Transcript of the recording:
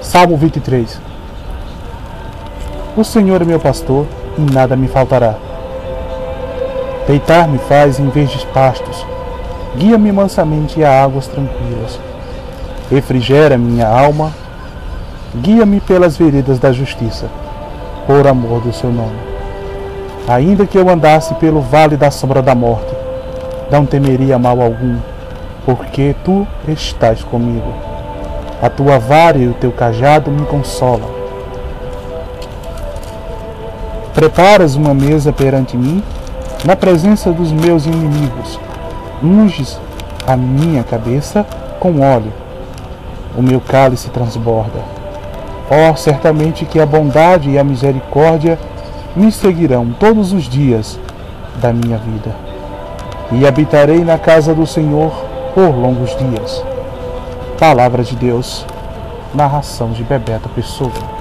Salmo 23. O Senhor é meu pastor, e nada me faltará. Deitar-me faz em verdes pastos, guia-me mansamente a águas tranquilas. Refrigera minha alma, guia-me pelas veredas da justiça, por amor do seu nome. Ainda que eu andasse pelo vale da sombra da morte, não temeria mal algum, porque tu estás comigo. A tua vara e o teu cajado me consolam. Preparas uma mesa perante mim, na presença dos meus inimigos. Unges a minha cabeça com óleo. O meu cálice transborda. Oh, certamente que a bondade e a misericórdia me seguirão todos os dias da minha vida. E habitarei na casa do Senhor por longos dias. Palavra de Deus. Narração de Bebeto Pessoa.